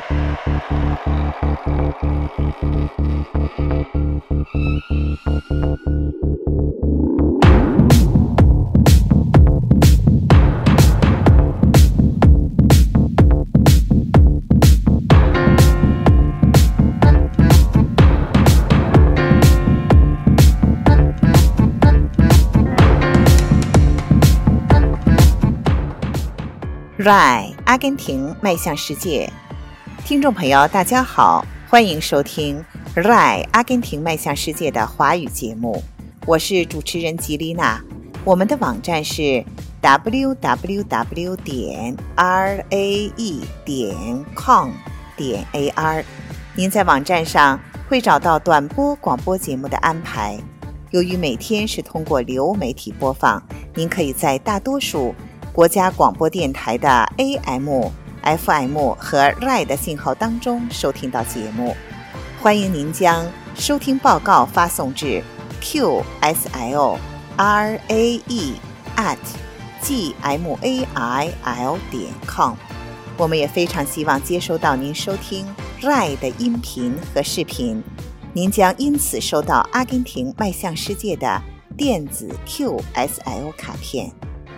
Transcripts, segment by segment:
RAI 阿根廷迈向世界，听众朋友大家好，欢迎收听 RAI 阿根廷迈向世界的华语节目，我是主持人吉丽娜。我们的网站是 www.rae.com.ar， 您在网站上会找到短波广播节目的安排。由于每天是通过流媒体播放，您可以在大多数国家广播电台的 AM、FM 和 RAI 的信号当中收听到节目。欢迎您将收听报告发送至 qslrae@gmail.com。 我们也非常希望接收到您收听 RAI 的音频和视频，您将因此收到阿根廷迈向世界的电子 QSL 卡片。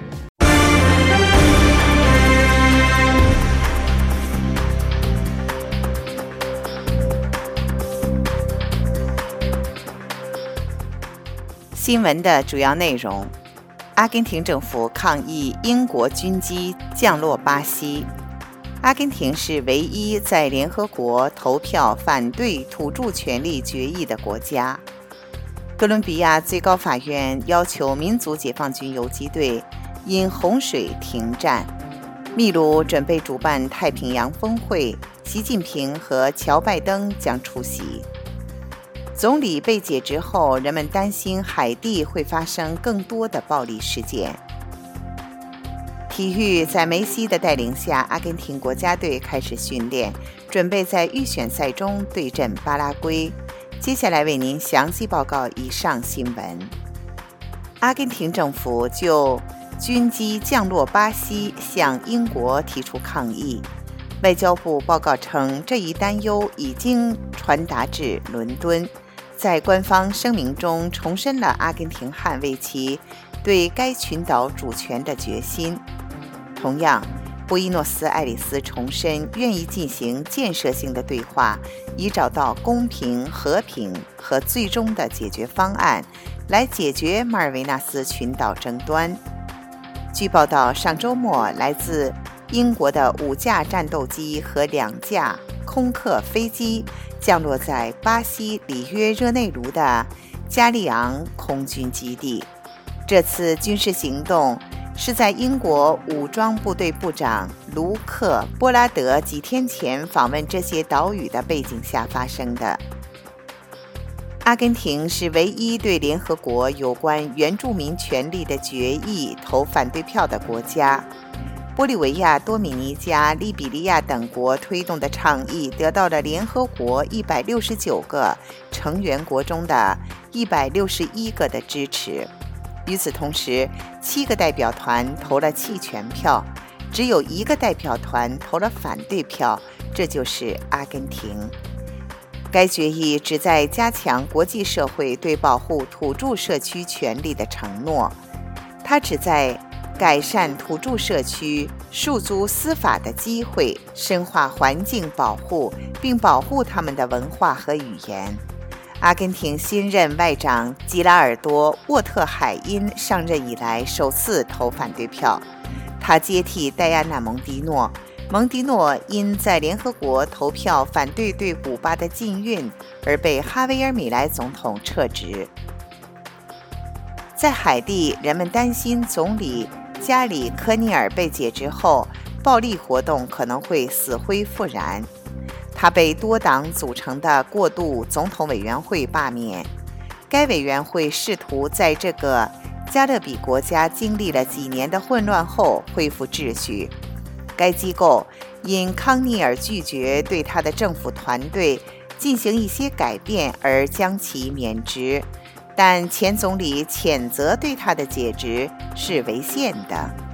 新闻的主要内容：阿根廷政府抗议英国军机降落巴西。阿根廷是唯一在联合国投票反对土著权利决议的国家。哥伦比亚最高法院要求民族解放军游击队因洪水停战。秘鲁准备主办太平洋峰会，习近平和乔拜登将出席。总理被解职后，人们担心海地会发生更多的暴力事件。体育在梅西的带领下，阿根廷国家队开始训练，准备在预选赛中对阵巴拉圭。接下来为您详细报告以上新闻。阿根廷政府就军机降落巴西向英国提出抗议。外交部报告称，这一担忧已经传达至伦敦。在官方声明中重申了阿根廷捍卫其对该群岛主权的决心。同样，布宜诺斯艾利斯重申愿意进行建设性的对话，以找到公平、和平和最终的解决方案，来解决马尔维纳斯群岛争端。据报道，上周末来自英国的5架战斗机和2架空客飞机降落在巴西里约热内卢的加利昂空军基地。这次军事行动是在英国武装部队部长卢克·波拉德几天前访问这些岛屿的背景下发生的。阿根廷是唯一对联合国有关原住民权利的决议投反对票的国家。玻利维亚、多米尼加、利比利亚等国推动的倡议得到了联合国169个成员国中的161个的支持。与此同时，7个代表团投了弃权票，只有1个代表团投了反对票，这就是阿根廷。该决议旨在加强国际社会对保护土著社区权利的承诺，它旨在改善土著社区戍租司法的机会，深化环境保护，并保护他们的文化和语言。阿根廷新任外长吉拉尔多·沃特海因上任以来首次投反对票，他接替戴安娜·蒙迪诺。蒙迪诺因在联合国投票反对对古巴的禁运而被哈维尔·米莱总统撤职。在海地，人们担心总理加里科尼尔被解职后，暴力活动可能会死灰复燃。他被多党组成的过渡总统委员会罢免。该委员会试图在这个加勒比国家经历了几年的混乱后恢复秩序。该机构因康尼尔拒绝对他的政府团队进行一些改变而将其免职，但前总理谴责对他的解职是违宪的。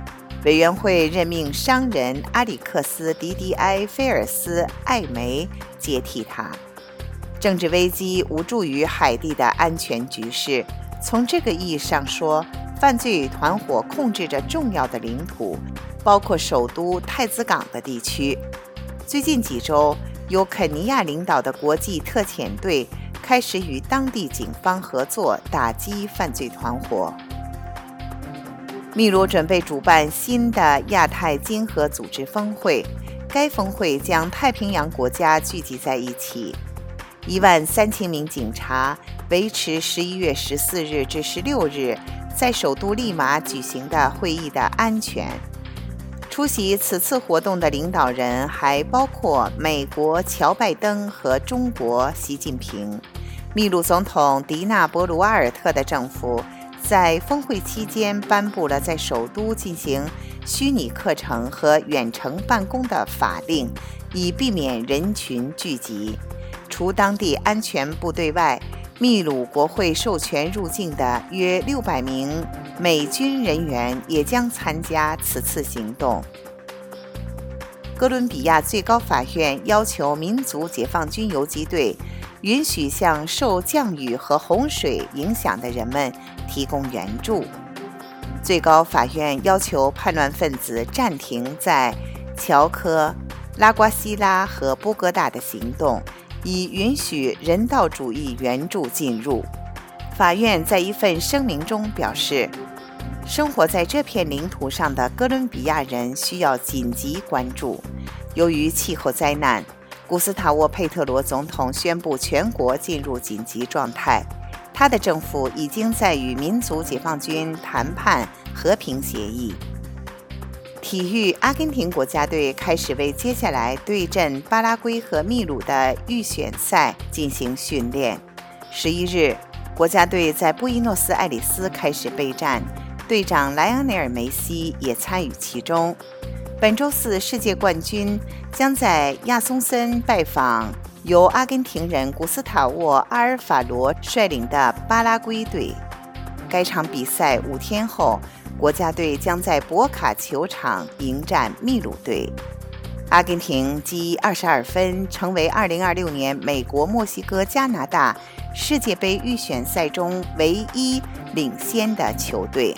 委员会任命商人阿里克斯·迪迪埃·菲尔斯·艾梅接替他。政治危机无助于海地的安全局势。从这个意义上说，犯罪团伙控制着重要的领土，包括首都太子港的地区。最近几周，由肯尼亚领导的国际特遣队开始与当地警方合作，打击犯罪团伙。秘鲁准备主办新的亚太经合组织峰会，该峰会将太平洋国家聚集在一起。13000名警察维持11月14日至16日在首都利马举行的会议的安全。出席此次活动的领导人还包括美国乔拜登和中国习近平。秘鲁总统迪纳博鲁瓦尔特的政府在峰会期间颁布了在首都进行虚拟课程和远程办公的法令，以避免人群聚集。除当地安全部队外，秘鲁国会授权入境的约600名美军人员也将参加此次行动。哥伦比亚最高法院要求民族解放军游击队允许向受降雨和洪水影响的人们提供援助。最高法院要求叛乱分子暂停在乔科、拉瓜西拉和波哥大的行动，以允许人道主义援助进入。法院在一份声明中表示，生活在这片领土上的哥伦比亚人需要紧急关注。由于气候灾难，古斯塔沃·佩特罗总统宣布全国进入紧急状态。他的政府已经在与民族解放军谈判和平协议。体育，阿根廷国家队开始为接下来对阵巴拉圭和秘鲁的预选赛进行训练。11日，国家队在布宜诺斯艾利斯开始备战，队长莱昂内尔·梅西也参与其中。本周四，世界冠军将在亚松森拜访由阿根廷人古斯塔沃·阿尔法罗率领的巴拉圭队。该场比赛5天后，国家队将在博卡球场迎战秘鲁队。阿根廷积22分，成为2026年美国、墨西哥、加拿大世界杯预选赛中唯一领先的球队。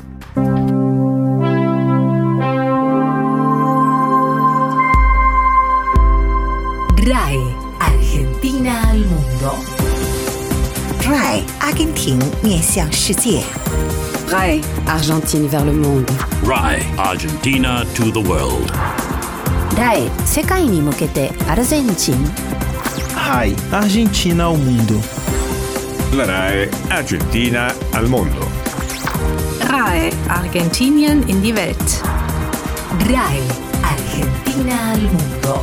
RAI Argentina al mundo. RAI 阿根廷面向世界。 RAI Argentine vers le monde. RAI Argentina to the world. RAI 世界に向けてアルゼンチン。 RAI Argentina ao mundo. La RAI Argentina al mondo. RAI Argentinien in die Welt. RAI Argentina al mundo.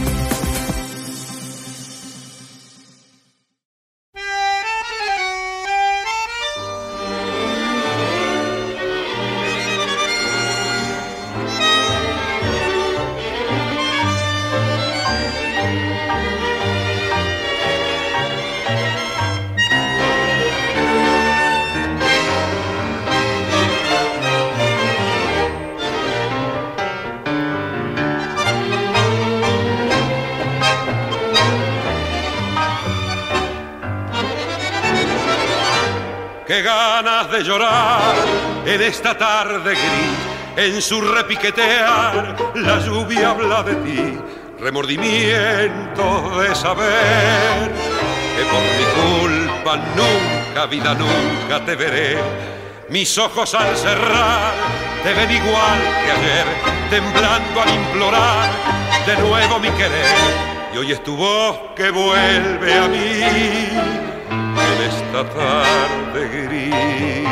Qué ganas de llorar en esta tarde gris, en su repiquetear la lluvia habla de ti, remordimientos de saber que por mi culpa nunca, vida nunca te veré. Mis ojos al cerrar te ven igual que ayer, temblando al implorar de nuevo mi querer. Y hoy es tu voz que vuelve a mí en esta tarde gris.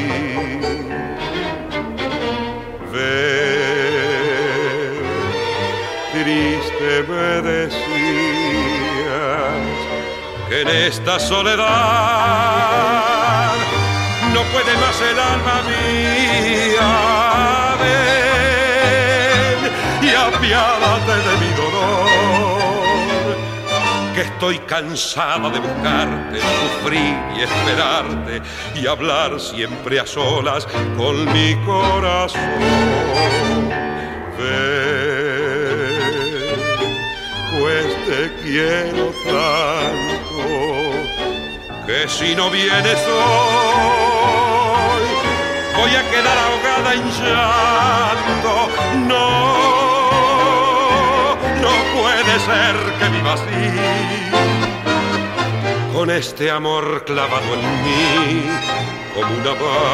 Ver, triste me decías que en esta soledad no puede más el alma mía. Ven y apiádate de mi dolor, que estoy cansada de buscarte, sufrir y esperarte y hablar siempre a solas con mi corazón. Ven, pues te quiero tanto que si no vienes hoy voy a quedar ahogada en llanto. No puede ser que viva así, con este amor clavado en mí como una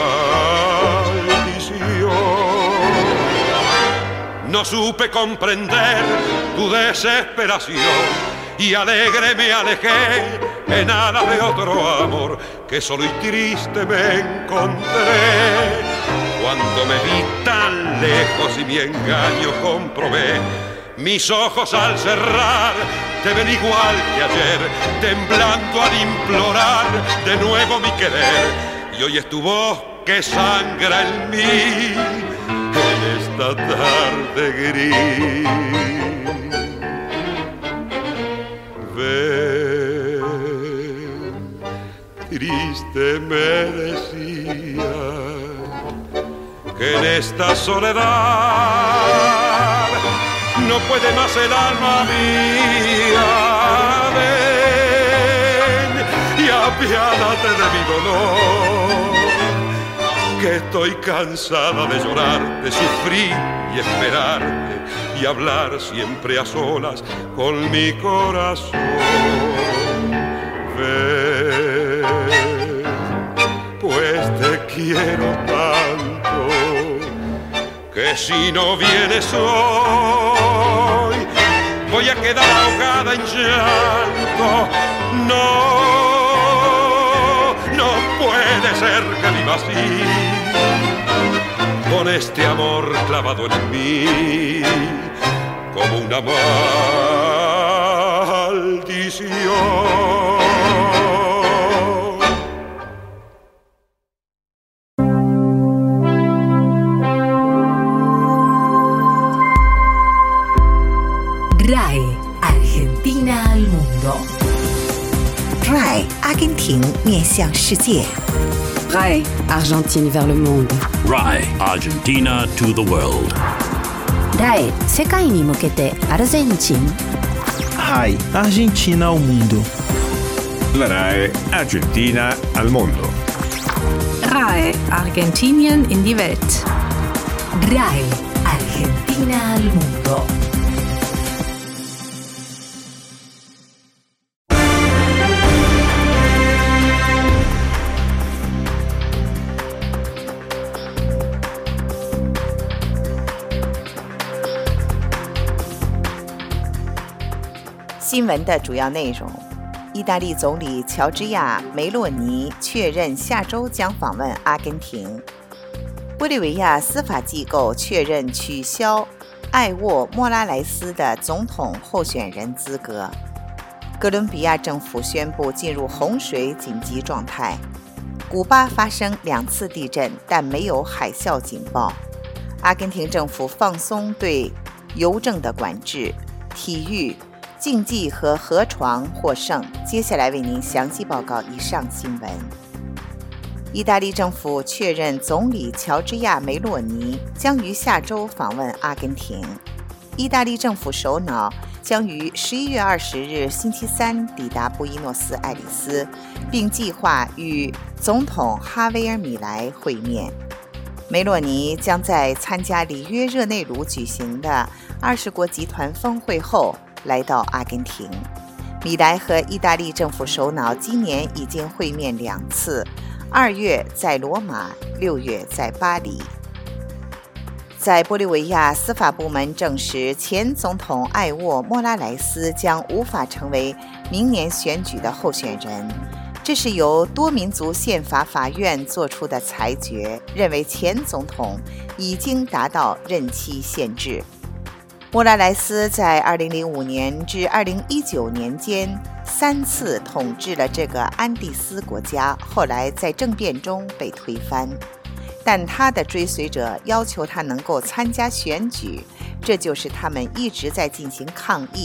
maldición. No supe comprender tu desesperación y alegre me alejé en alas de otro amor que solo y triste me encontré. Cuando me vi tan lejos y mi engaño comprobé, mis ojos al cerrar te ven igual que ayer, temblando al implorar de nuevo mi querer. Y hoy es tu voz que sangra en mí en esta tarde gris. Ven, triste me decía que en esta soledad no puede más el alma mía. Ven y apiádate de mi dolor, que estoy cansada de llorarte, sufrir y esperarte y hablar siempre a solas con mi corazón. Ven, pues te quiero tanto que si no vienes hoy voy a quedar ahogada en llanto. No puede ser que viva así, con este amor clavado en mí como una maldición. RAE Argentina al mundo. RAE 阿根廷面向世界。 RAE Argentine vers le monde. RAE Argentina to the world. RAE 世界に向けてアルゼンチン。 RAI Argentina ao mundo. La RAE Argentina al mondo. RAE Argentinien in die Welt. RAE Argentina al mundo. 《新闻的主要内容：意大利总理乔治亚·梅洛尼确认下周将访问阿根廷；玻利维亚司法机构确认取消艾沃·莫拉莱斯的总统候选人资格；哥伦比亚政府宣布进入洪水紧急状态；古巴发生2次地震，但没有海啸警报；阿根廷政府放松对邮政的管制；体育、竞技和河床获胜。接下来为您详细报告以上新闻。意大利政府确认总理乔治亚·梅洛尼将于下周访问阿根廷。意大利政府首脑将于11月20日星期三抵达布宜诺斯艾利斯，并计划与总统哈维尔·米莱会面。梅洛尼将在参加里约热内卢举行的20国集团峰会后来到阿根廷。米莱和意大利政府首脑今年已经会面2次，2月在罗马，6月在巴黎。在玻利维亚司法部门证实，前总统艾沃·莫拉莱斯将无法成为明年选举的候选人。这是由多民族宪法法院作出的裁决，认为前总统已经达到任期限制。莫拉莱斯在2005年至2019年间3次统治了这个安第斯国家，后来在政变中被推翻。但他的追随者要求他能够参加选举，这就是他们一直在进行抗议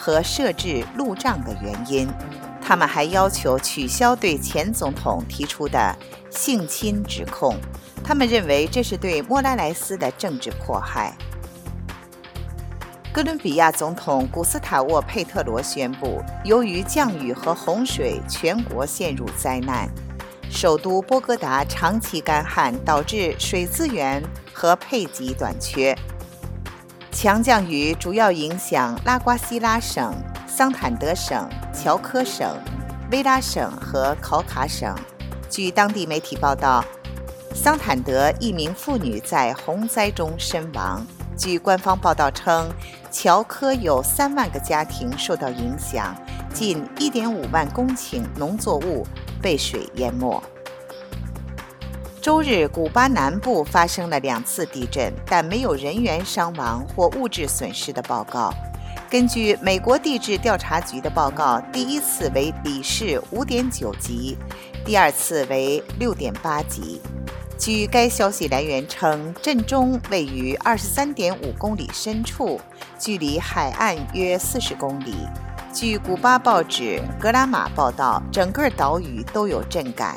和设置路障的原因。他们还要求取消对前总统提出的性侵指控，他们认为这是对莫拉莱斯的政治迫害。哥伦比亚总统古斯塔沃·佩特罗宣布，由于降雨和洪水，全国陷入灾难。首都波哥达长期干旱，导致水资源和配给短缺。强降雨主要影响拉瓜西拉省、桑坦德省、乔科省、维拉省和考卡省。据当地媒体报道，桑坦德一名妇女在洪灾中身亡。据官方报道称，乔科有3万个家庭受到影响，近1.5万公顷农作物被水淹没。周日，古巴南部发生了2次地震，但没有人员伤亡或物质损失的报告。根据美国地质调查局的报告，第一次为里氏5.9级，第二次为6.8级。据该消息来源称，震中位于23.5公里深处，距离海岸约40公里。据古巴报纸《格拉马》报道，整个岛屿都有震感。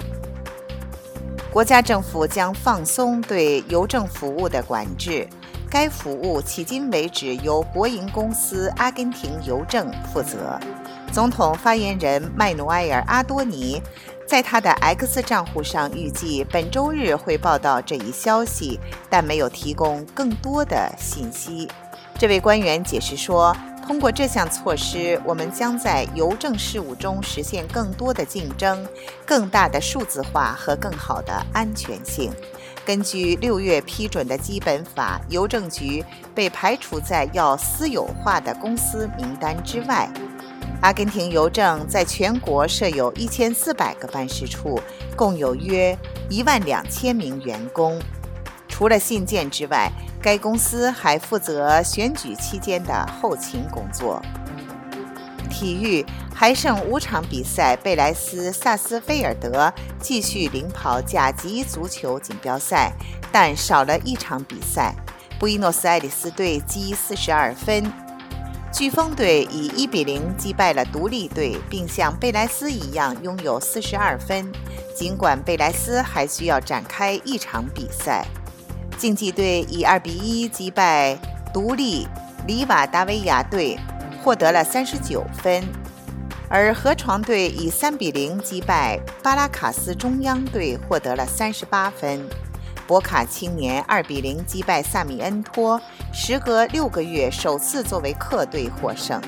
国家政府将放松对邮政服务的管制，该服务迄今为止由国营公司阿根廷邮政负责。总统发言人麦努埃尔·阿多尼在他的 X 账户上预计本周日会报道这一消息，但没有提供更多的信息。这位官员解释说，通过这项措施，我们将在邮政事务中实现更多的竞争、更大的数字化和更好的安全性。根据6月批准的基本法，邮政局被排除在要私有化的公司名单之外。阿根廷邮政在全国设有1400个办事处，共有约12000名员工。除了信件之外，该公司还负责选举期间的后勤工作。体育还剩5场比赛，贝莱斯萨斯菲尔德继续领跑甲级足球锦标赛，但少了1场比赛。布宜诺斯艾利斯队积42分。飓风队以1-0击败了独立队，并像贝莱斯一样拥有42分，尽管贝莱斯还需要展开1场比赛。竞技队以2-1击败独立里瓦达维亚队，获得了39分，而河床队以3-0击败巴拉卡斯中央队，获得了38分。博卡青年2-0击败萨米恩托，时隔6个月首次作为客队获胜。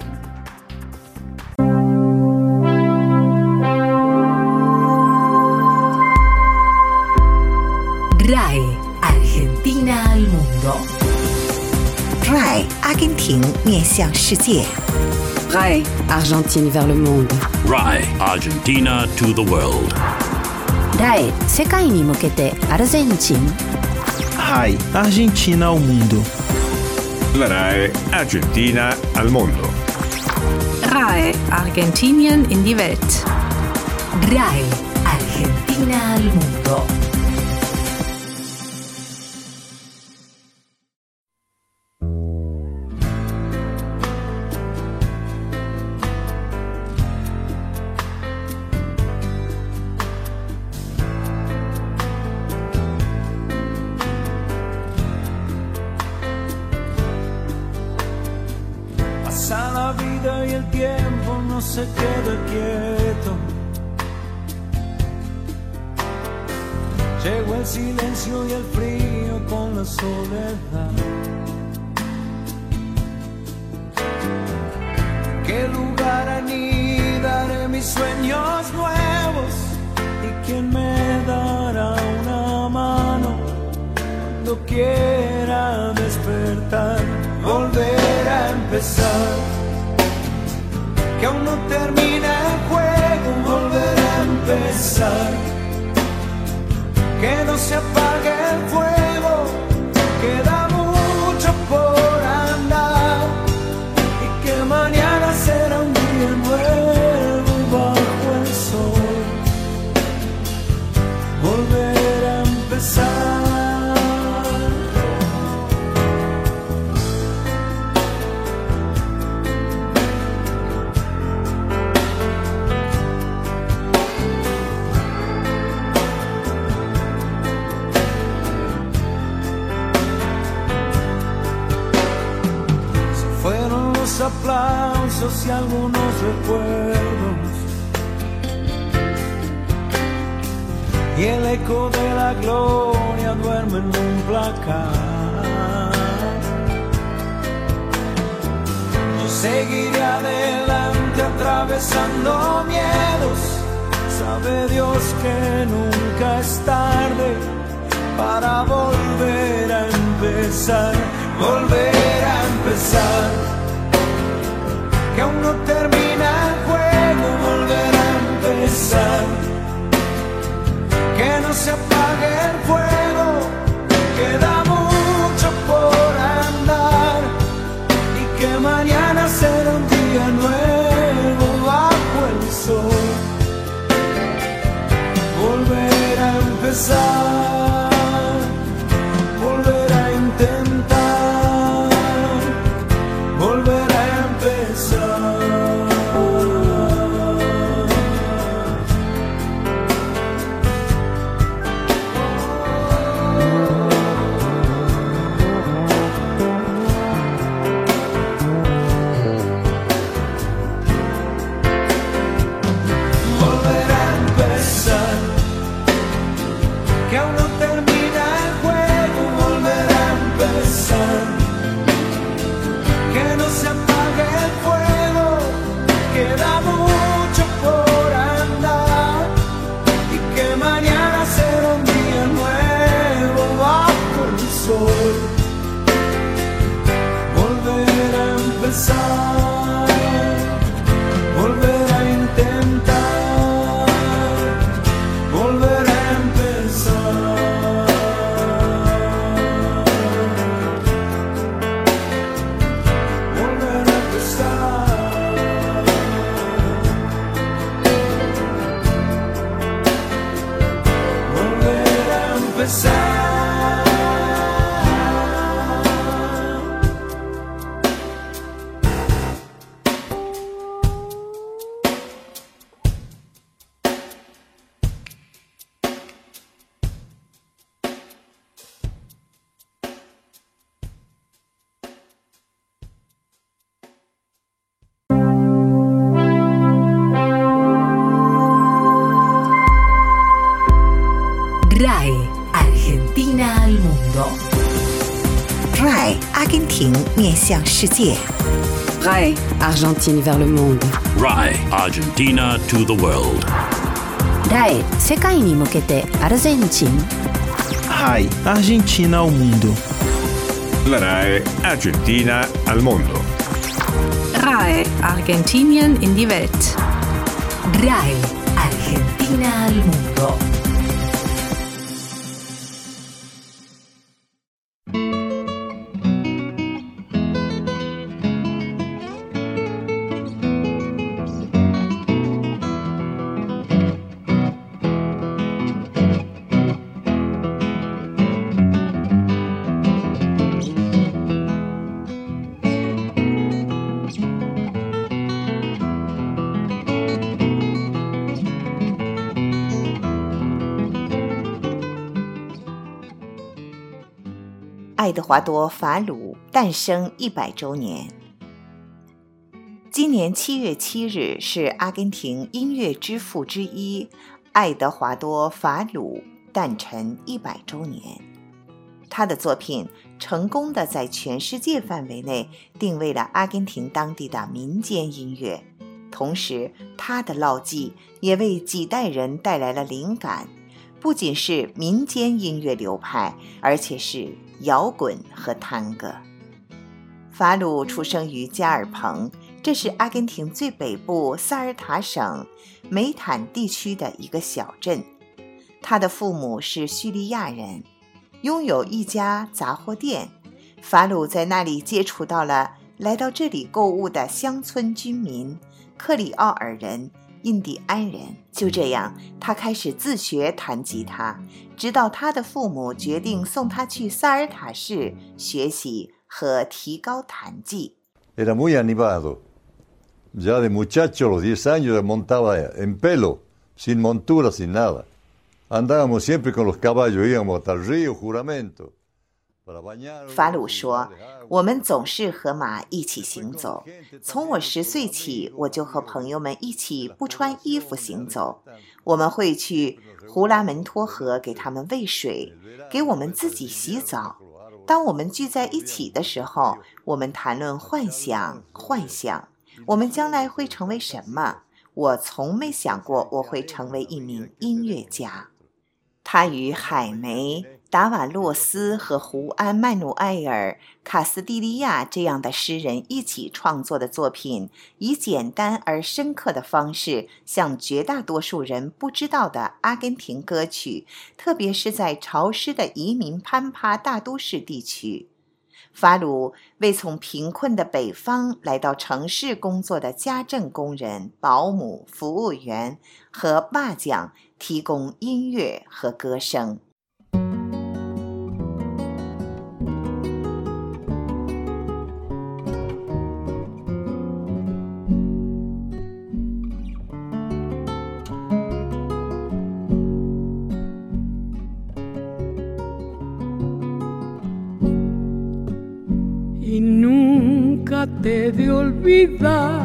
RAI Argentina al mundo. RAI 阿根廷面向世界。 RAI Argentine vers le monde. RAI Argentina to the world. RAI 世界に向けてアルゼンチン。 RAI Argentina ao mundo. La RAI Argentina al mondo. RAI Argentinien in die Welt. RAI Argentina al mundo. Pasa la vida y el tiempo no se queda quieto. Llegó el silencio y el frío con la soledad. ¿Qué lugar anidaré mis sueños nuevos? ¿Y quién me dará una mano cuando quiera despertar? Volver a empezar, que aún no termina el juego. Volver a empezar, que no se apague el fuego. Queda mucho por andar y que mañana será un día nuevo bajo el sol. Volver a empezar. aplausos y algunos recuerdos, y el eco de la gloria duerme en un placar. Yo seguiré adelante atravesando miedos. Sabe Dios que nunca es tarde para volver a empezar, volver a empezar. Que aún no termina el juego, volver a empezar. Que no se apague el fuego, queda mucho por andar. Y que mañana será un día nuevo bajo el sol. Volver a empezar, volver a intentar, volver a empezar. Volver a empezar. Que aún no termina el juego, volver a empezar. Que no se apague el fuego, queda mucho por andar. Y que mañana será un día nuevo bajo el sol. Volver a empezar, volver a intentar, volver a empezar. Volver a empezar. Volver a empezar. RAE Argentina al mundo. RAI 阿根廷面向世界。 RAE Argentine vers le monde. RAI Argentina to the world. RAE 世界に向けてアルゼンチン。 RAI Argentina ao mundo. La RAE Argentina al mondo. RAE Argentinien in die Welt. RAE Argentina al mundo. 《爱德华多·法鲁》诞生100周年。今年7月7日是阿根廷音乐之父之一爱德华多·法鲁诞辰100周年。他的作品成功地在全世界范围内定位了阿根廷当地的民间音乐，同时他的烙迹也为几代人带来了灵感，不仅是民间音乐流派，而且是摇滚和探戈。法鲁出生于加尔彭，这是阿根廷最北部萨尔塔省梅坦地区的一个小镇。他的父母是叙利亚人，拥有一家杂货店。法鲁在那里接触到了来到这里购物的乡村居民、克里奥尔人、印第安人。就这样，他开始自学弹吉他，直到他的父母决定送他去萨尔塔市学习和提高弹技。 Era muy animado. Ya de muchacho, a los 10 años, montaba en pelo, sin montura, sin nada. Andábamos siempre con los caballos, íbamos hasta el río, Juramento. 法鲁说，我们总是和马一起行走。从我10岁起，我就和朋友们一起不穿衣服行走。我们会去胡拉门托河给他们喂水，给我们自己洗澡。当我们聚在一起的时候，我们谈论幻想，我们将来会成为什么？我从没想过我会成为一名音乐家。他与海梅、达瓦洛斯和胡安·曼努埃尔·卡斯蒂利亚这样的诗人一起创作的作品，以简单而深刻的方式向绝大多数人不知道的阿根廷歌曲，特别是在潮湿的移民攀爬大都市地区。法鲁为从贫困的北方来到城市工作的家政工人、保姆、服务员和瓦匠提供音乐和歌声。 Y nunca te he de olvidar,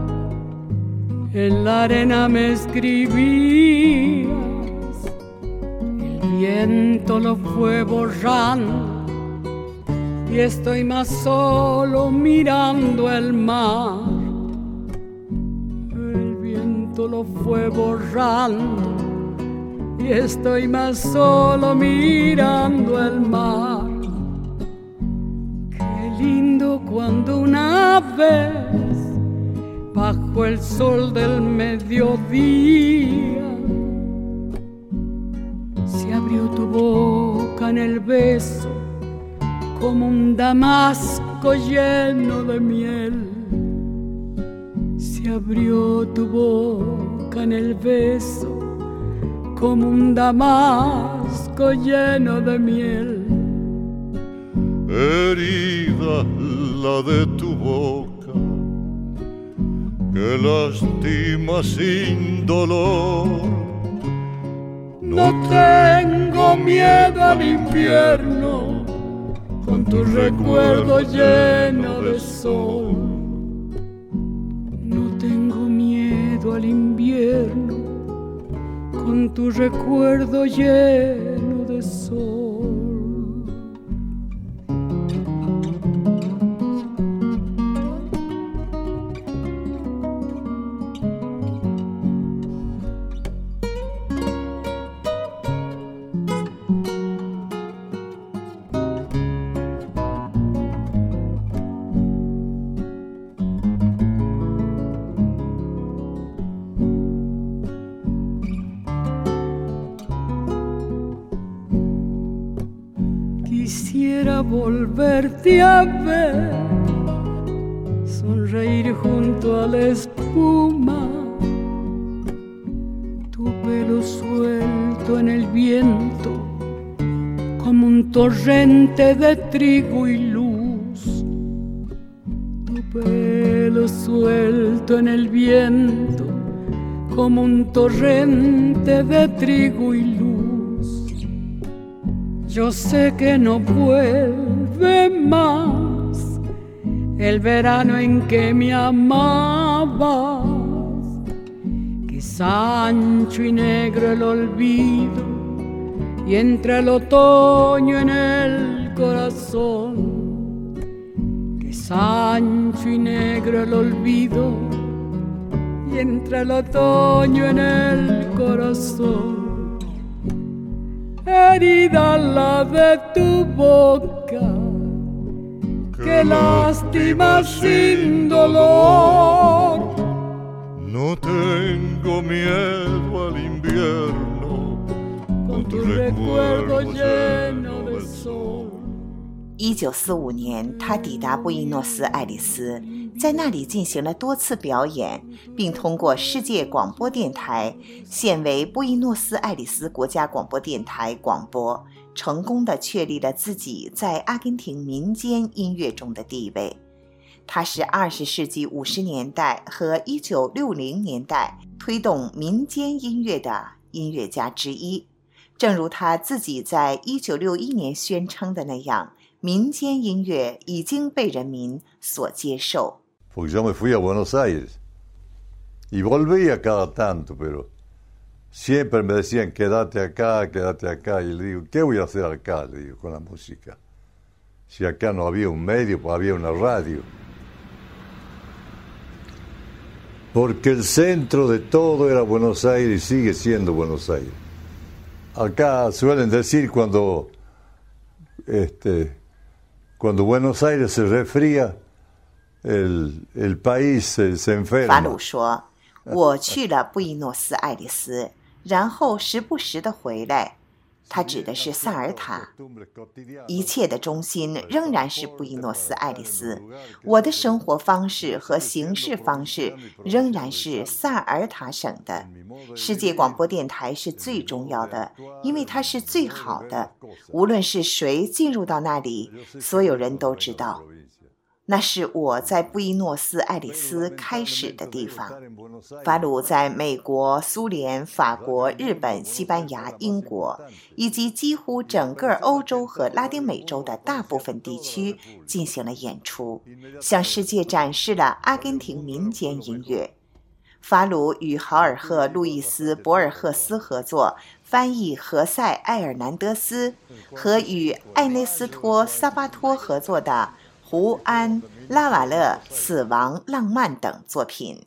en la arena me escribías, el viento lo fue borrando y estoy más solo mirando el mar. El viento lo fue borrando y estoy más solo mirando el mar. Lindo cuando una vez bajo el sol del mediodía se abrió tu boca en el beso como un damasco lleno de miel. Se abrió tu boca en el beso como un damasco lleno de miel. Herida la de tu boca, que lastima sin dolor. No tengo miedo al invierno, con tu recuerdo lleno de sol. No tengo miedo al invierno, con tu recuerdo lleno de sol. Quisiera volverte a ver, sonreír junto a la espuma, tu pelo suelto en el viento, como un torrente de trigo y luz. Tu pelo suelto en el viento, como un torrente de trigo y luz. Yo sé que no vuelve más el verano en que me amabas, que es ancho y negro el olvido y entre el otoño en el corazón, que es ancho y negro el olvido y entre el otoño en el corazón. Herida la de tu boca, que lastima sin dolor. No tengo miedo al invierno, con tu recuerdo lleno de sol. 1945年，他抵达布宜诺斯艾利斯，在那里进行了多次表演，并通过世界广播电台现为布宜诺斯艾利斯国家广播电台广播，成功地确立了自己在阿根廷民间音乐中的地位。他是20世纪50年代和1960年代推动民间音乐的音乐家之一。正如他自己在1961年宣称的那样， 民间音乐已经被人民所接受。 Porque yo me fui a Buenos Aires y volvía cada tanto, pero siempre me decían, quédate acá, y le digo, ¿qué voy a hacer acá? Le digo, con la música. Si acá no había un medio, pues había una radio. Porque el centro de todo era Buenos Aires y sigue siendo Buenos Aires. Acá suelen decir cuando Buenos Aires se resfría, el país se enferma. 法鲁说，我去了布宜诺斯艾利斯，然后时不时地回来。他指的是萨尔塔，一切的中心仍然是布宜诺斯艾利斯。我的生活方式和行事方式仍然是萨尔塔省的。世界广播电台是最重要的，因为它是最好的。无论是谁进入到那里，所有人都知道。那是我在布宜诺斯艾利斯开始的地方。法鲁在美国、苏联、法国、日本、西班牙、英国以及几乎整个欧洲和拉丁美洲的大部分地区进行了演出，向世界展示了阿根廷民间音乐。法鲁与豪尔赫·路易斯·博尔赫斯合作翻译何塞·埃尔南德斯和与艾内斯托·萨巴托合作的胡安·拉瓦勒《死亡浪漫》等作品。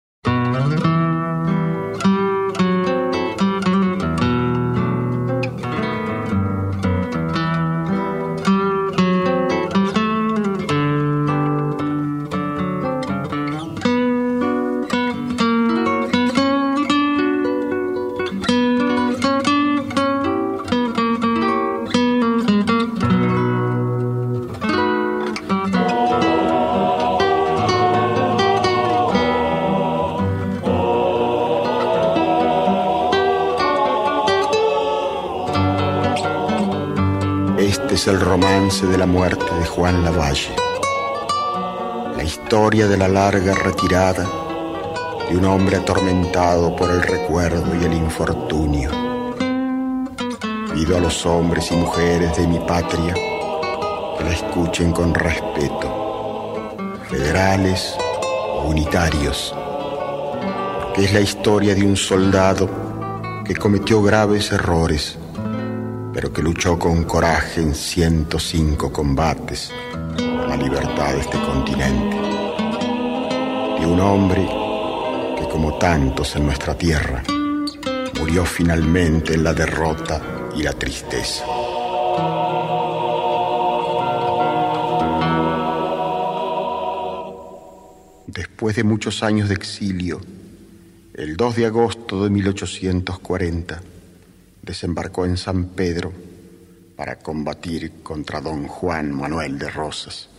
Este es el romance de la muerte de Juan Lavalle, la historia de la larga retirada de un hombre atormentado por el recuerdo y el infortunio. Pido a los hombres y mujeres de mi patria que la escuchen con respeto, federales o unitarios, porque es la historia de un soldado que cometió graves errores, pero que luchó con coraje en 105 combates por la libertad de este continente. De un hombre que, como tantos en nuestra tierra, murió finalmente en la derrota y la tristeza. Después de muchos años de exilio, el 2 de agosto de 1840, desembarcó en San Pedro para combatir contra don Juan Manuel de Rosas.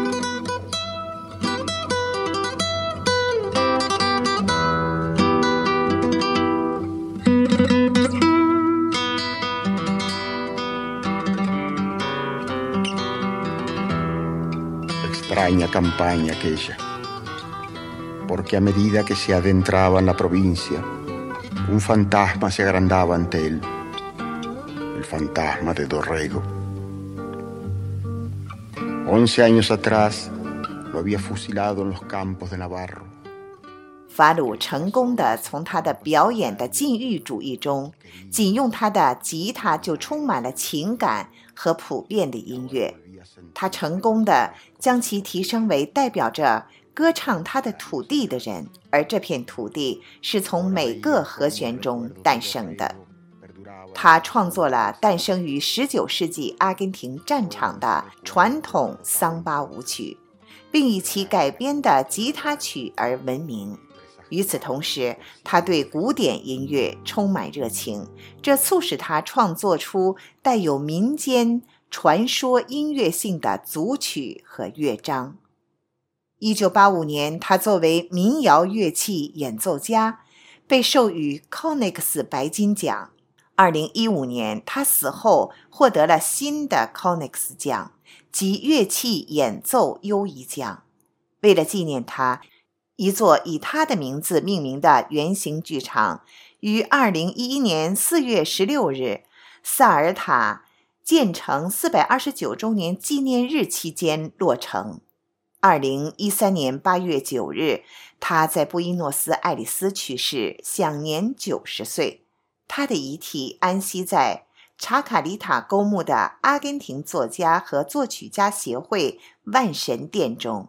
Extraña campaña aquella, porque a medida que se adentraba en la provincia, un fantasma se agrandaba ante él, el fantasma de Dorrego. 11 años atrás lo había fusilado en los campos de Navarro. 法鲁成功地从他的表演的禁欲主义中，仅用他的吉他就充满了情感和普遍的音乐。他成功地将其提升为代表着歌唱他的土地的人，而这片土地是从每个和弦中诞生的。他创作了诞生于19世纪阿根廷战场的传统桑巴舞曲，并以其改编的吉他曲而闻名。与此同时，他对古典音乐充满热情，这促使他创作出带有民间传说音乐性的组曲和乐章。1985年，他作为民谣乐器演奏家被授予 Konex 白金奖。2015年，他死后获得了新的 Konex 奖及乐器演奏优异奖。为了纪念他，一座以他的名字命名的圆形剧场于2011年4月16日萨尔塔建成429周年纪念日期间落成。2013年8月9日，他在布宜诺斯艾利斯去世，享年90岁。他的遗体安息在查卡里塔公墓的阿根廷作家和作曲家协会万神殿中。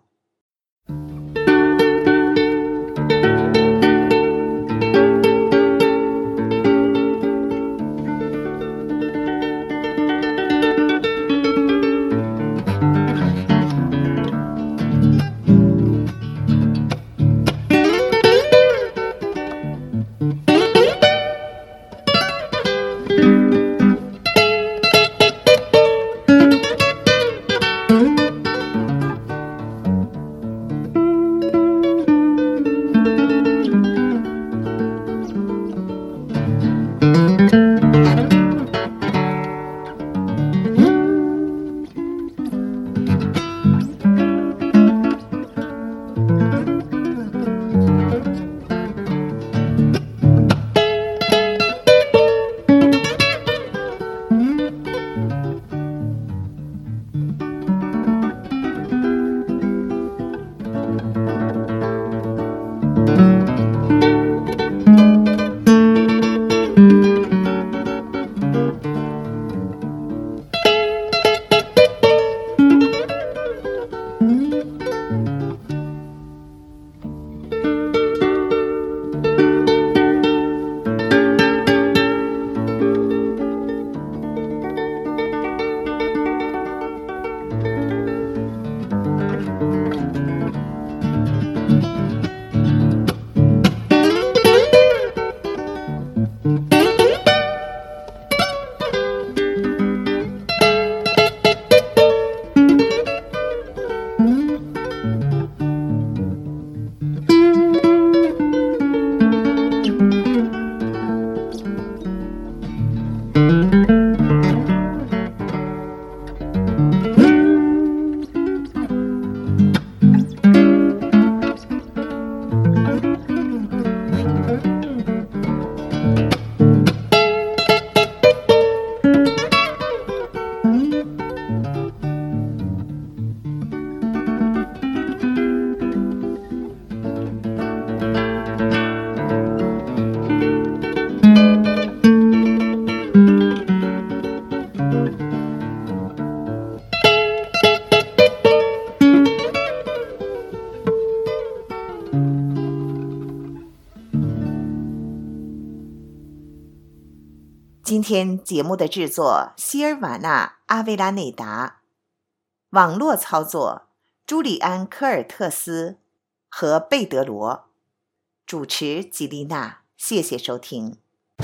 今天节目的制作希尔瓦纳·阿维拉内达，网络操作朱利安·科尔特斯和贝德罗，主持吉丽娜，谢谢收听。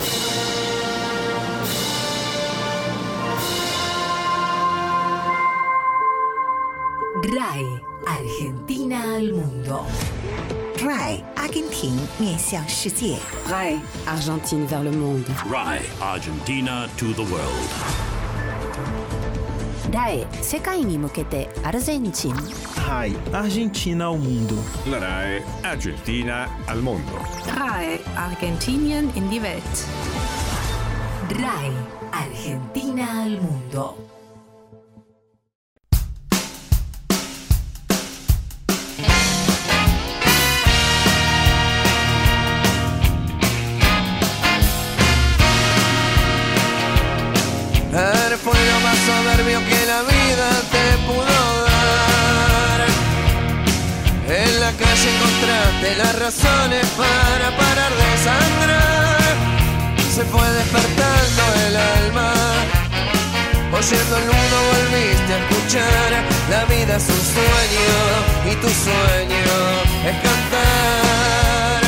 RAI Argentina al mundo. RAI 阿根廷面向世界。 RAI Argentine vers le monde. RAI Argentina to the world. RAI 世界に向けてアルゼンチン。 RAI Argentina ao mundo. La RAI Argentina al mondo. RAI Argentinien in die Welt. RAI Argentina al mundo. Fue lo más soberbio que la vida te pudo dar. En la calle encontraste las razones para parar de sangrar. Se fue despertando el alma. Oyendo el mundo volviste a escuchar. La vida es un sueño y tu sueño es cantar.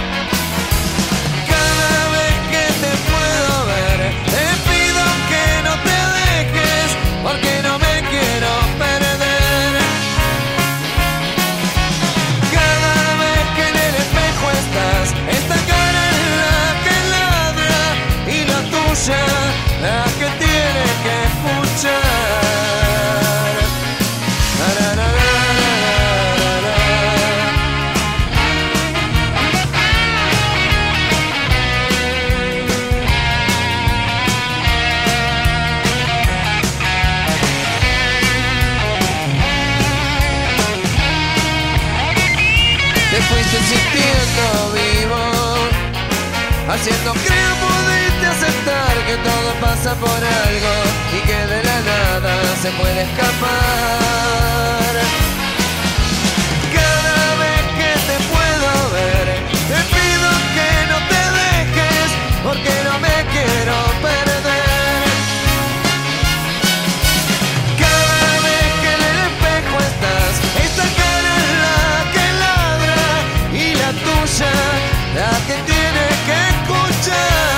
Cada vez que te puedo ver, te pido que no te dejes, porque no me quiero perder. Cada vez que en el espejo estás, esta cara es la que ladra y la tuya la que tiene que escuchar. La, la, la, la, la, la, la. te fuiste sintiendo vivo, haciendo que pudiste aceptar que todo pasa por algo y que de la nada se puede escapar. Cada vez que te puedo ver, te pido que no te dejes, porque no me quiero perder. Cada vez que en el espejo estás, esta cara es la que ladra y la tuya, la que tiene que escuchar.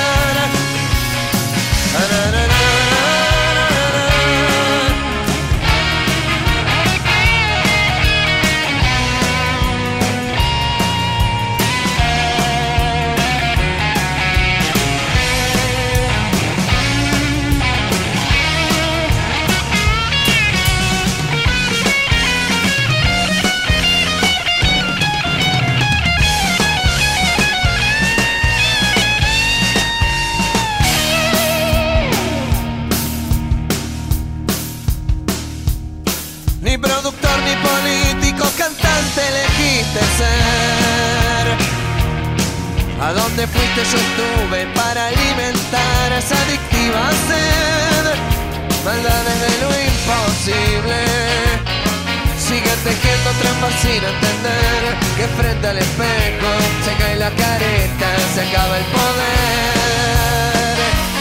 Ni productor ni político, cantante elegiste ser. ¿A dónde fuiste? Yo estuve para alimentar esa adictiva sed. Maldades de lo imposible siguen tejiendo trampas sin entender que frente al espejo se cae la careta, se acaba el poder.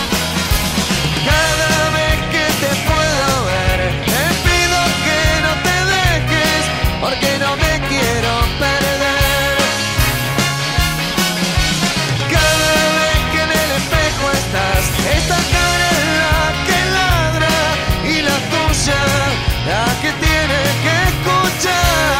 Cada vez que te puedo ver, te pido que no te dejes, porque no me quiero perder. Cada vez que en el espejo estás, esta cara es la que ladra y la tuya, la que tiene que escuchar.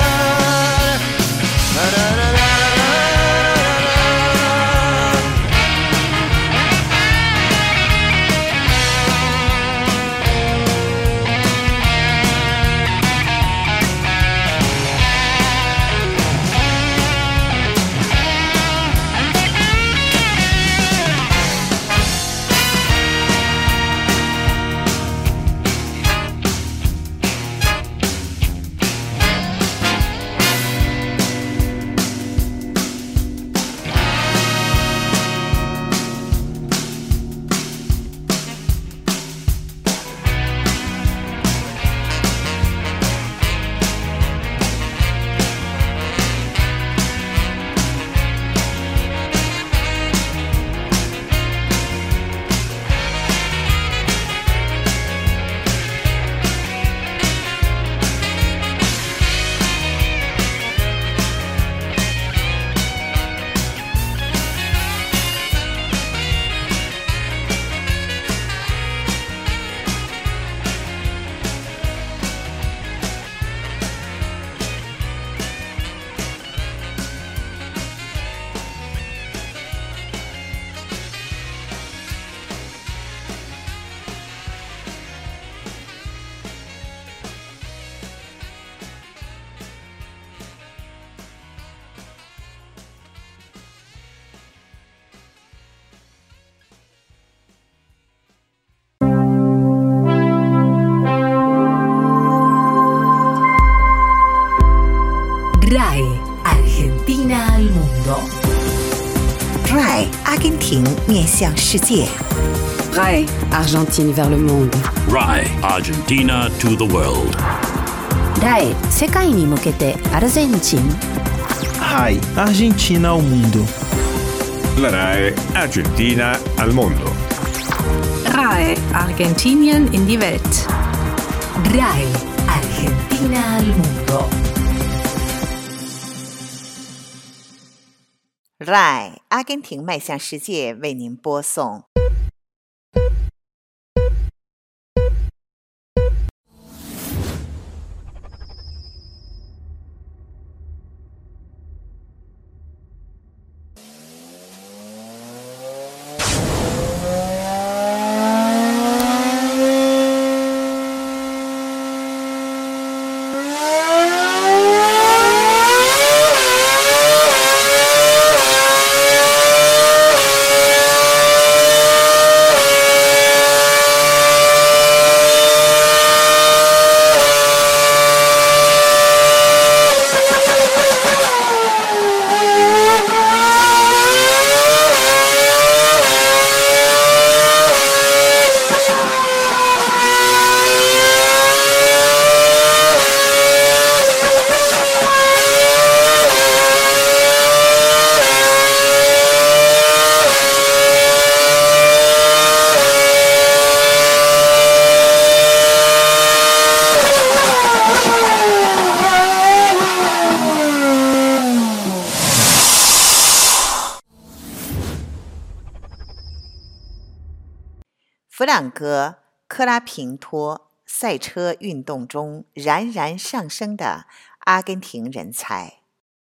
RAE Argentina al mundo. RAE 阿根廷面向世界。 RAE Argentine vers le monde. RAE Argentina to the world. RAE 世界に向けてアルゼンチン。 RAI Argentina ao mundo. La RAE Argentina al mondo. RAE Argentinien in die Welt. RAE Argentina al mundo. RAI 阿根廷迈向世界为您播送。 弗朗哥·克拉平托赛车运动中冉冉上升的阿根廷人才。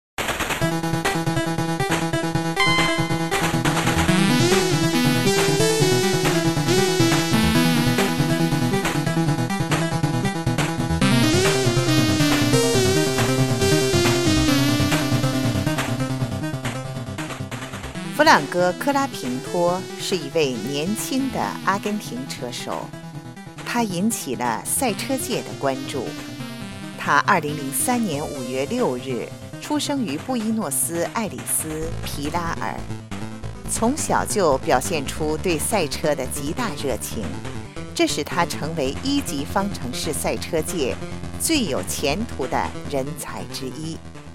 弗朗哥·克拉平托是一位年轻的阿根廷车手，他引起了赛车界的关注。他2003年5月6日出生于布宜诺斯艾利斯皮拉尔，从小就表现出对赛车的极大热情，这使他成为1级方程式赛车界最有前途的人才之一。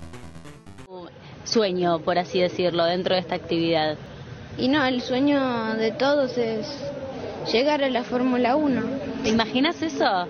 Sueño, por así decirlo, dentro de esta actividad. Y no, el sueño de todos es llegar a la Fórmula 1. ¿Te imaginas eso?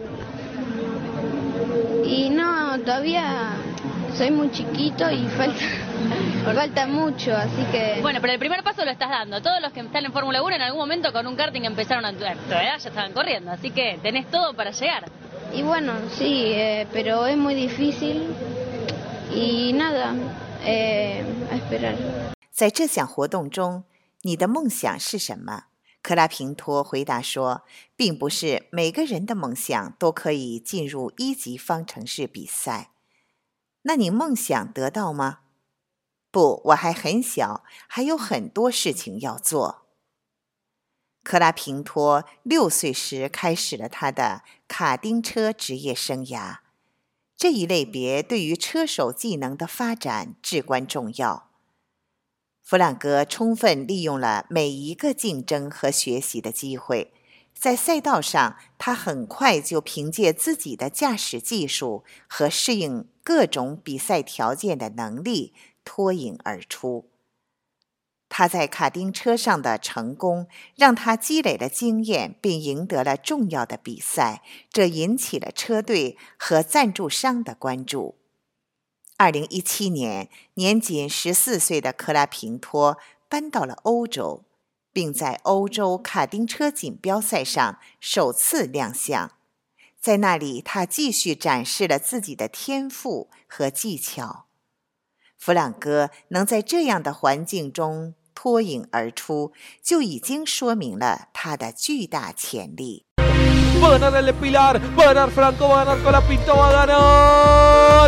Y no, todavía soy muy chiquito y falta mucho, así que... Bueno, pero el primer paso lo estás dando. Todos los que están en Fórmula 1 en algún momento con un karting empezaron a tu edad ya estaban corriendo, así que tenés todo para llegar. Y bueno, sí, pero es muy difícil y nada, a esperar. 在这项活动中，你的梦想是什么？克拉平托回答说，并不是每个人的梦想都可以进入1级方程式比赛。那你梦想得到吗？不，我还很小，还有很多事情要做。克拉平托6岁时开始了他的卡丁车职业生涯，这一类别对于车手技能的发展至关重要。弗朗哥充分利用了每一个竞争和学习的机会，在赛道上，他很快就凭借自己的驾驶技术和适应各种比赛条件的能力脱颖而出。他在卡丁车上的成功，让他积累了经验，并赢得了重要的比赛，这引起了车队和赞助商的关注。2017年，年仅14岁的克拉平托搬到了欧洲，并在欧洲卡丁车锦标赛上首次亮相。在那里，他继续展示了自己的天赋和技巧。弗朗哥能在这样的环境中脱颖而出，就已经说明了他的巨大潜力。 Va a ganar el Pilar, va a ganar Franco, va a ganar Colapinto, va a ganar,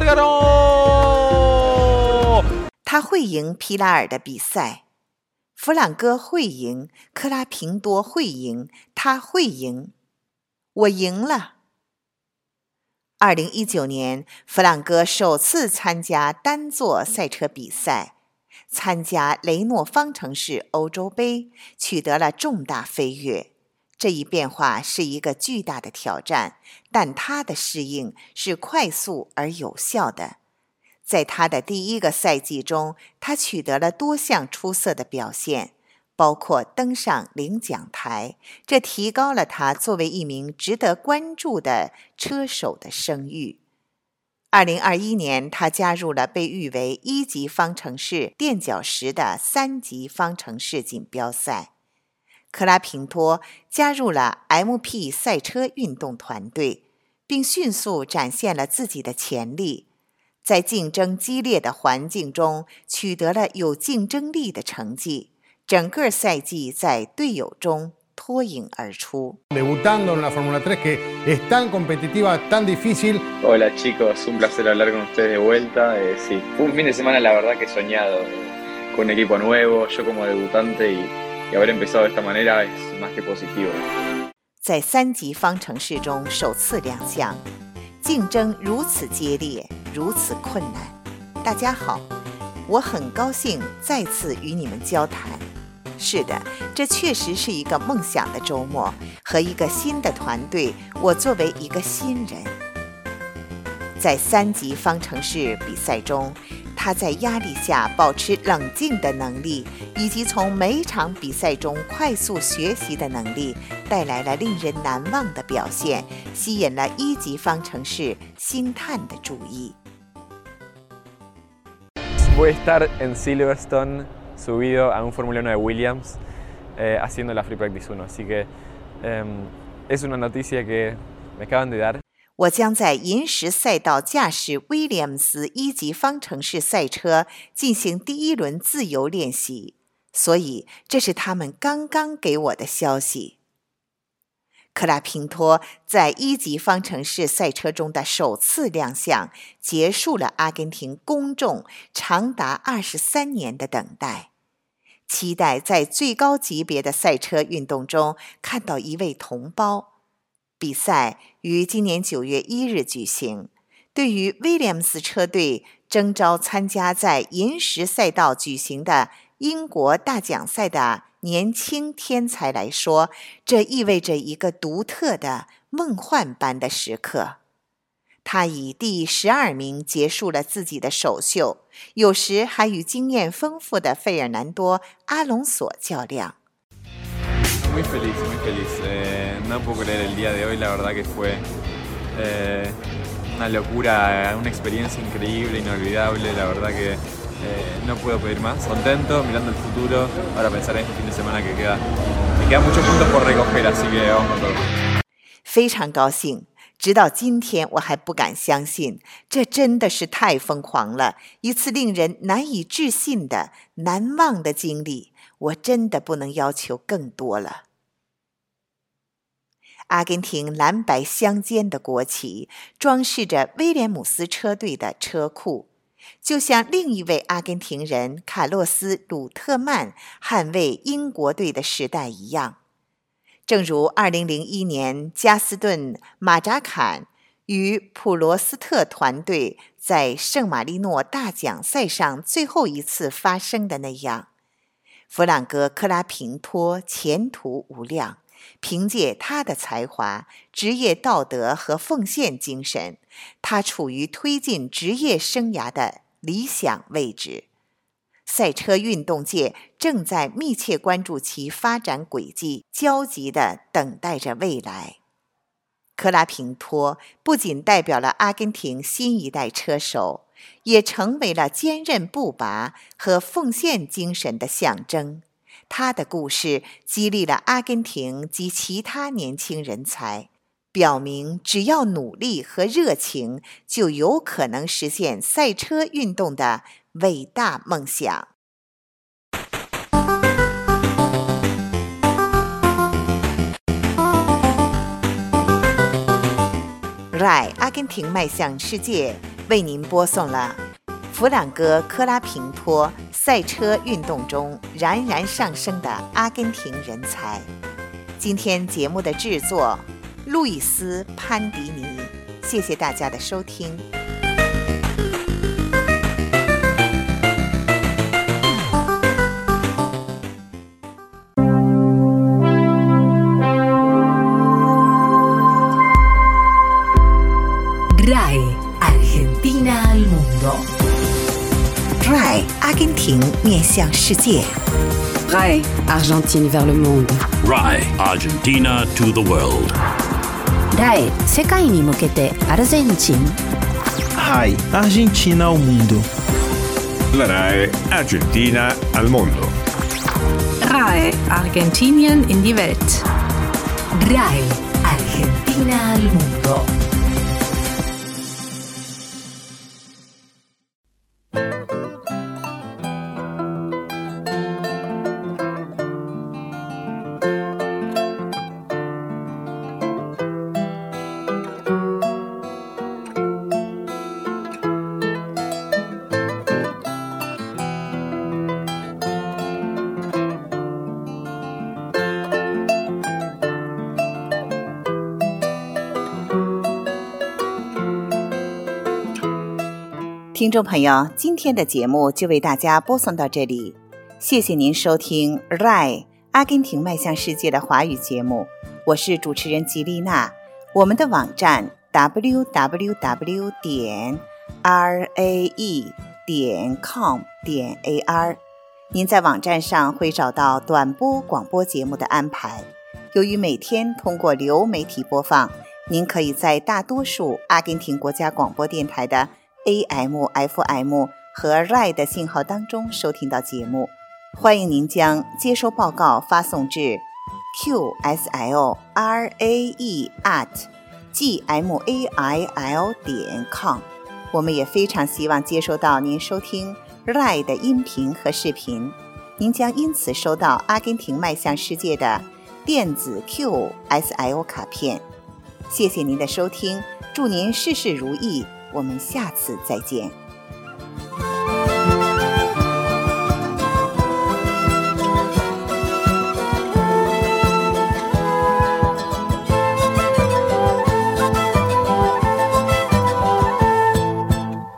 ganó！ 他会赢皮拉尔的比赛，弗朗哥会赢，克拉平多会赢，他会赢，我赢了。2019年，弗朗哥首次参加单座赛车比赛，参加雷诺方程式欧洲杯，取得了重大飞跃。这一变化是一个巨大的挑战，但他的适应是快速而有效的。在他的第1个赛季中，他取得了多项出色的表现，包括登上领奖台，这提高了他作为一名值得关注的车手的声誉。2021年，他加入了被誉为1级方程式垫脚石的3级方程式锦标赛。克拉平托加入了 MP 赛车运动团队，并迅速展现了自己的潜力，在竞争激烈的环境中取得了有竞争力的成绩，整个赛季在队友中脱颖而出。 Debutando en la Fórmula 3 que es tan competitiva, tan difícil. Hola chicos, un placer hablar con ustedes de vuelta. Sí, fue un fin de semana la verdad que soñado, con un equipo nuevo, yo como debutante y haber empezado de esta manera es más que positivo. 在3级方程式中首次亮相，竞争如此激烈，如此困难。大家好，我很高兴再次与你们交谈。是的，这确实是一个梦想的周末，和一个新的团队，我作为一个新人。在3级方程式比赛中，他在压力下保持冷静的能力，以及从每场比赛中快速学习的能力，带来了令人难忘的表现，吸引了1级方程式星探的注意。 Voy a estar en Silverstone subido a un Fórmula 1 de Williams haciendo la Free Practice 1, así que Es una noticia que me acaban de dar. 我将在银石赛道驾驶威廉姆斯1级方程式赛车进行第1轮自由练习，所以这是他们刚刚给我的消息。克拉平托在1级方程式赛车中的首次亮相，结束了阿根廷公众长达23年的等待。期待在最高级别的赛车运动中看到一位同胞。比赛于今年9月1日举行。对于威廉姆斯车队征召参加在银石赛道举行的英国大奖赛的年轻天才来说，这意味着一个独特的梦幻般的时刻。他以第12名结束了自己的首秀，有时还与经验丰富的费尔南多·阿隆索较量。 Muy feliz, muy feliz. No puedo creer el día de hoy, la verdad que fue una locura, una experiencia increíble, inolvidable, la verdad que no puedo pedir más. Contento, mirando el futuro, ahora pensar en este fin de semana que me quedan muchos puntos por recoger, así que vamos con todo. 非常高兴，直到今天我还不敢相信，这真的是太疯狂了，一次令人难以置信的难忘的经历，我真的不能要求更多了。阿根廷蓝白相间的国旗装饰着威廉姆斯车队的车库，就像另一位阿根廷人卡洛斯·鲁特曼捍卫英国队的时代一样。正如2001年加斯顿·马扎坎与普罗斯特团队在圣马力诺大奖赛上最后一次发生的那样，弗朗哥·克拉平托前途无量。凭借他的才华、职业道德和奉献精神，他处于推进职业生涯的理想位置。赛车运动界正在密切关注其发展轨迹，焦急地等待着未来。克拉平托不仅代表了阿根廷新一代车手，也成为了坚韧不拔和奉献精神的象征。他的故事激励了阿根廷及其他年轻人才，表明只要努力和热情，就有可能实现赛车运动的伟大梦想。RAI 阿根廷迈向世界为您播送了弗朗哥·克拉平托赛车运动中冉冉上升的阿根廷人才。今天节目的制作，路易斯·潘迪尼。谢谢大家的收听。 RAI Argentina al mundo. RAI 阿根廷面向世界。 RAI Argentine vers le monde. RAI Argentina to the world. RAI 世界に向けてアルゼンチン。 RAI Argentina al mundo. La RAI Argentina al mondo. RAI Argentinien in die Welt. RAI Argentina al mundo. 听众朋友，今天的节目就为大家播送到这里，谢谢您收听 RAI 阿根廷迈向世界的华语节目，我是主持人吉丽娜。我们的网站 www.rae.com.ar， 您在网站上会找到短波广播节目的安排。由于每天通过流媒体播放，您可以在大多数阿根廷国家广播电台的AM、FM 和 RAI 的信号当中收听到节目。欢迎您将接收报告发送至 qsirae@gmail.com。我们也非常希望接收到您收听 RAI 的音频和视频，您将因此收到阿根廷迈向世界的电子 QSL 卡片。谢谢您的收听，祝您事事如意，我们下次再见。